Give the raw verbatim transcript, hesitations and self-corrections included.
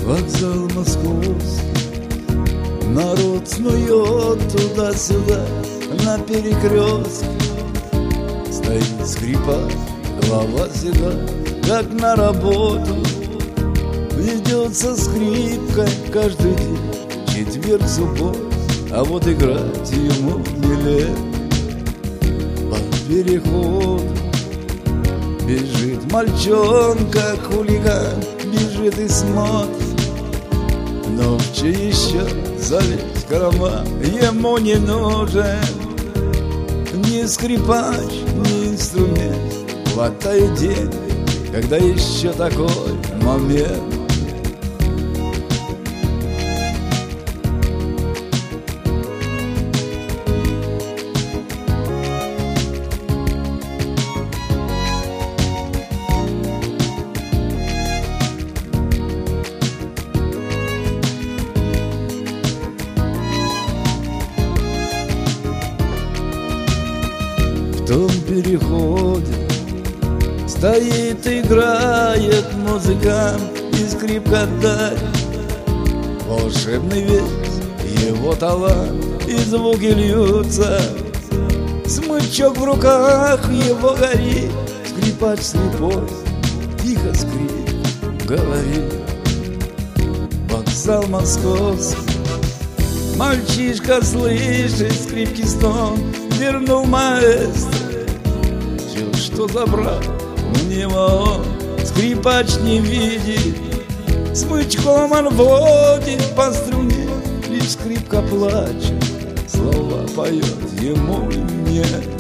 Вокзал московский, народ снует туда-сюда на перекрестке. Стоит скрипач, голова седа, как на работу. Ведет со скрипкой каждый день, четверг, суббот, а вот играть ему не лет. По переходу бежит мальчонка, хулиган, бежит и смотрит. Но в чей еще залезть карман ему не нужен. Ни скрипач, ни инструмент, хватает денег, когда еще такой момент. В том переходе стоит, играет музыкант и скрипкадарь. Волшебный весь его талант, и звуки льются. Смычок в руках его горит. Скрипач слепой, тихо скрип говорит. Вокзал московский, мальчишка слышит скрипки стон. Вернул маэстро, все, что забрал у него он. Скрипач не видит, смычком он водит по струне. Лишь скрипка плачет, слова поет ему и мне.